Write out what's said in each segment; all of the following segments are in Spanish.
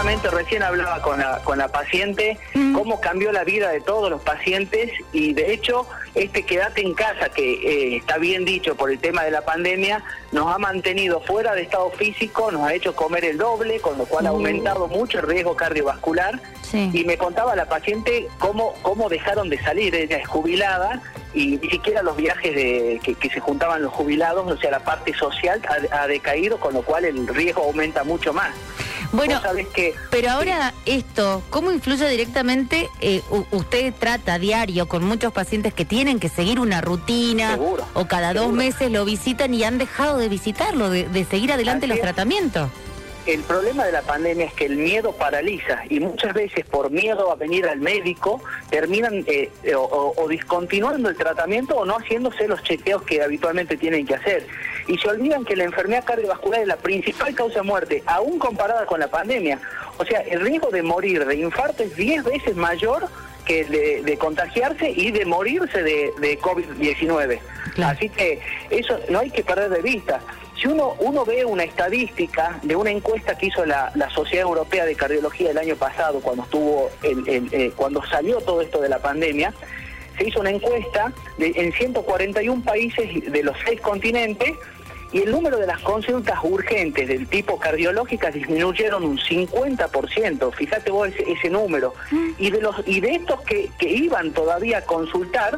justamente recién hablaba con la paciente, cómo cambió la vida de todos los pacientes, y de hecho, quédate en casa, que está bien dicho por el tema de la pandemia, nos ha mantenido fuera de estado físico, nos ha hecho comer el doble, con lo cual ha aumentado mucho el riesgo cardiovascular. Sí. Y me contaba la paciente cómo dejaron de salir. Ella es jubilada y ni siquiera los viajes que se juntaban los jubilados, o sea, la parte social ha decaído, con lo cual el riesgo aumenta mucho más. Bueno, que, pero ahora esto, ¿cómo influye directamente? Usted trata a diario con muchos pacientes que tienen que seguir una rutina, seguro, o cada 2 meses lo visitan y han dejado de visitarlo, de seguir adelante los tratamientos. El problema de la pandemia es que el miedo paraliza, y muchas veces por miedo a venir al médico terminan o discontinuando el tratamiento o no haciéndose los chequeos que habitualmente tienen que hacer. Y se olvidan que la enfermedad cardiovascular es la principal causa de muerte, aún comparada con la pandemia. O sea, el riesgo de morir de infarto es 10 veces mayor que de contagiarse y de morirse de COVID-19. Claro. Así que eso no hay que perder de vista. Si uno ve una estadística de una encuesta que hizo la Sociedad Europea de Cardiología el año pasado, cuando cuando salió todo esto de la pandemia, se hizo una encuesta en 141 países de los 6 continentes, y el número de las consultas urgentes del tipo cardiológicas disminuyeron un 50%, fíjate vos ese número, y de estos que iban todavía a consultar,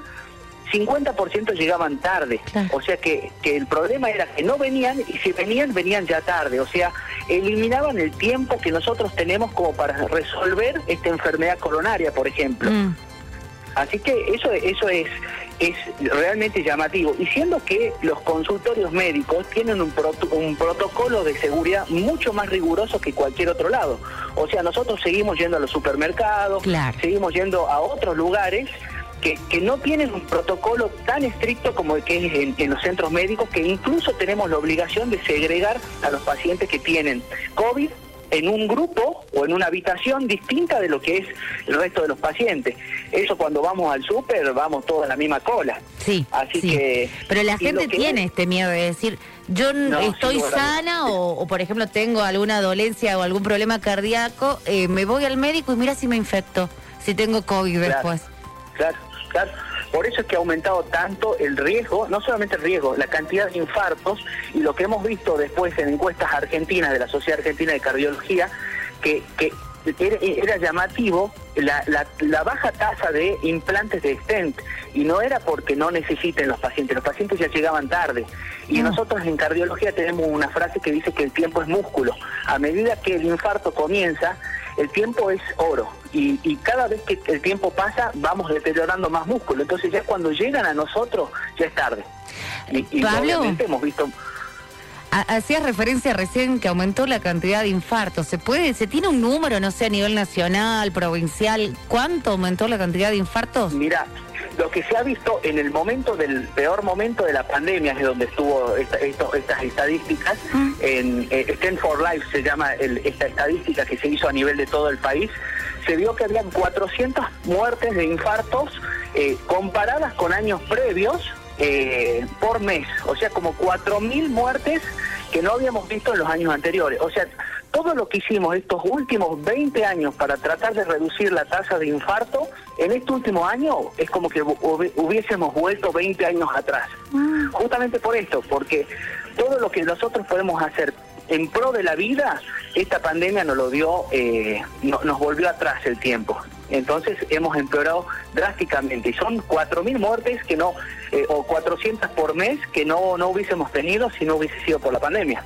50% llegaban tarde. Claro. O sea que el problema era que no venían, y si venían ya tarde. O sea, eliminaban el tiempo que nosotros tenemos como para resolver esta enfermedad coronaria, por ejemplo. Así que eso es realmente llamativo. Y siendo que los consultorios médicos tienen un protocolo de seguridad mucho más riguroso que cualquier otro lado. O sea, nosotros seguimos yendo a los supermercados, claro, seguimos yendo a otros lugares que no tienen un protocolo tan estricto como el que es en los centros médicos, que incluso tenemos la obligación de segregar a los pacientes que tienen COVID en un grupo o en una habitación distinta de lo que es el resto de los pacientes. Eso cuando vamos al súper, vamos todos a la misma cola. Sí, así sí. Que... Pero la gente tiene este miedo de decir, yo estoy sana o, por ejemplo, tengo alguna dolencia o algún problema cardíaco, me voy al médico y mira si me infecto, si tengo COVID después. Claro. Por eso es que ha aumentado tanto el riesgo, no solamente el riesgo, la cantidad de infartos, y lo que hemos visto después en encuestas argentinas de la Sociedad Argentina de Cardiología, que era llamativo la baja tasa de implantes de stent, y no era porque no necesiten los pacientes ya llegaban tarde. Y nosotros en cardiología tenemos una frase que dice que el tiempo es músculo. A medida que el infarto comienza, el tiempo es oro, y cada vez que el tiempo pasa vamos deteriorando más músculo. Entonces ya cuando llegan a nosotros ya es tarde. Y Pablo, obviamente hemos visto... Hacías referencia recién que aumentó la cantidad de infartos. ¿Se tiene un número, no sé, a nivel nacional, provincial? ¿Cuánto aumentó la cantidad de infartos? Mira, lo que se ha visto en el peor momento de la pandemia, es donde estuvo estas estadísticas, en Stand for Life se llama esta estadística que se hizo a nivel de todo el país, se vio que habían 400 muertes de infartos comparadas con años previos por mes, o sea, como 4.000 muertes que no habíamos visto en los años anteriores. O sea, todo lo que hicimos estos últimos 20 años para tratar de reducir la tasa de infarto, en este último año es como que hubiésemos vuelto 20 años atrás. Justamente por esto, porque todo lo que nosotros podemos hacer en pro de la vida, esta pandemia nos lo dio, nos volvió atrás el tiempo. Entonces hemos empeorado drásticamente, y son 4.000 muertes que no, o 400 por mes que no hubiésemos tenido si no hubiese sido por la pandemia.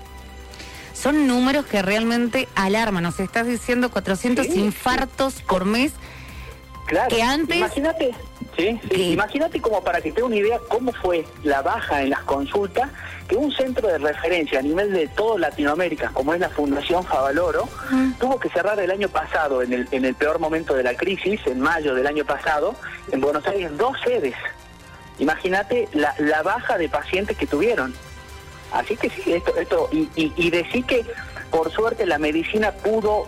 Son números que realmente alarman. Nos estás diciendo 400 infartos por mes. Claro, que antes... Imagínate, imagínate, como para que te dé una idea cómo fue la baja en las consultas, que un centro de referencia a nivel de toda Latinoamérica, como es la Fundación Favaloro, tuvo que cerrar el año pasado, en el peor momento de la crisis, en mayo del año pasado, en Buenos Aires, 2 sedes. Imagínate la baja de pacientes que tuvieron. Así que sí, y decir que por suerte la medicina pudo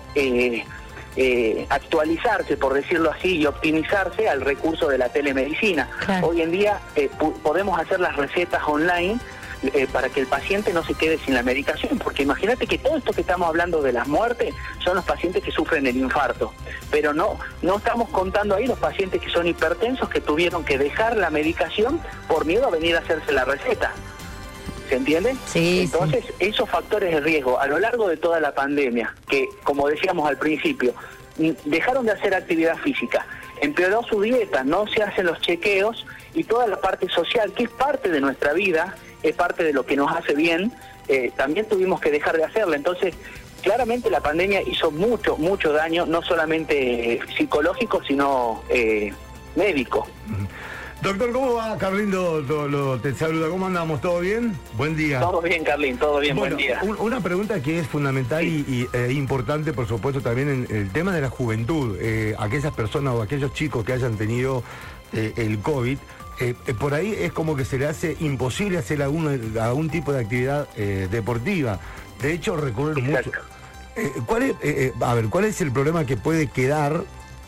actualizarse, por decirlo así, y optimizarse al recurso de la telemedicina. Claro. Hoy en día podemos hacer las recetas online para que el paciente no se quede sin la medicación, porque imagínate que todo esto que estamos hablando de las muertes son los pacientes que sufren el infarto, pero no estamos contando ahí los pacientes que son hipertensos, que tuvieron que dejar la medicación por miedo a venir a hacerse la receta. ¿Se entiende? Sí. Entonces, esos factores de riesgo a lo largo de toda la pandemia, que como decíamos al principio, dejaron de hacer actividad física, empeoró su dieta, no se hacen los chequeos, y toda la parte social, que es parte de nuestra vida, es parte de lo que nos hace bien, también tuvimos que dejar de hacerla. Entonces, claramente la pandemia hizo mucho daño, no solamente psicológico, sino médico. Doctor, ¿cómo va? Carlindo te saluda. ¿Cómo andamos? ¿Todo bien? Buen día. Todo bien, Carlín, todo bien, bueno, buen día. Una pregunta que es fundamental y importante, por supuesto, también en el tema de la juventud. Aquellas personas o aquellos chicos que hayan tenido el COVID, por ahí es como que se le hace imposible hacer algún tipo de actividad deportiva. De hecho, recurren mucho. ¿Cuál es el problema que puede quedar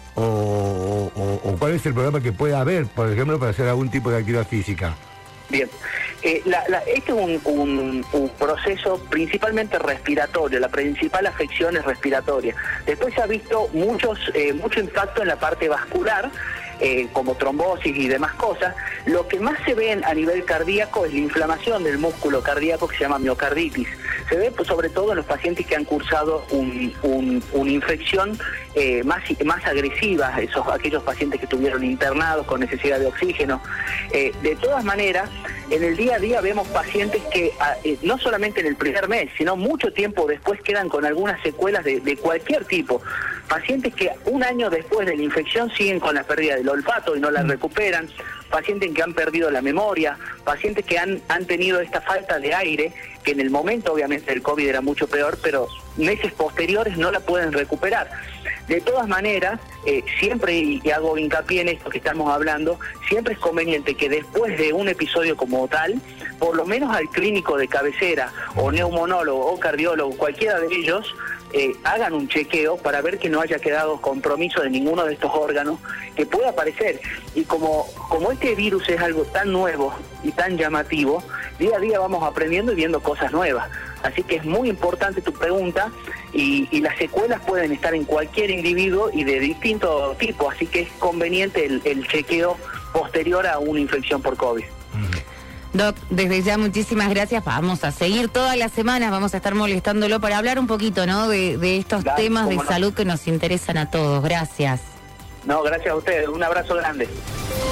o cuál es el problema que puede haber, por ejemplo, para hacer algún tipo de actividad física? Bien, este es un proceso principalmente respiratorio, la principal afección es respiratoria. Después se ha visto mucho impacto en la parte vascular, como trombosis y demás cosas. Lo que más se ve a nivel cardíaco es la inflamación del músculo cardíaco, que se llama miocarditis. Se ve sobre todo en los pacientes que han cursado una infección más agresiva, aquellos pacientes que estuvieron internados con necesidad de oxígeno. De todas maneras, en el día a día vemos pacientes que no solamente en el primer mes, sino mucho tiempo después quedan con algunas secuelas de cualquier tipo. Pacientes que un año después de la infección siguen con la pérdida del olfato y no la recuperan, pacientes que han perdido la memoria, pacientes que han tenido esta falta de aire, que en el momento obviamente del COVID era mucho peor, pero meses posteriores no la pueden recuperar. De todas maneras, siempre, y hago hincapié en esto que estamos hablando, siempre es conveniente que después de un episodio como tal, por lo menos al clínico de cabecera, o neumonólogo, o cardiólogo, cualquiera de ellos, hagan un chequeo para ver que no haya quedado compromiso de ninguno de estos órganos que pueda aparecer. Y como este virus es algo tan nuevo y tan llamativo, día a día vamos aprendiendo y viendo cosas nuevas. Así que es muy importante tu pregunta, y las secuelas pueden estar en cualquier individuo y de distinto tipo, así que es conveniente el chequeo posterior a una infección por COVID. Doc, desde ya muchísimas gracias. Vamos a seguir todas las semanas, vamos a estar molestándolo para hablar un poquito, ¿no?, de estos temas de salud que nos interesan a todos. Gracias. No, gracias a ustedes. Un abrazo grande.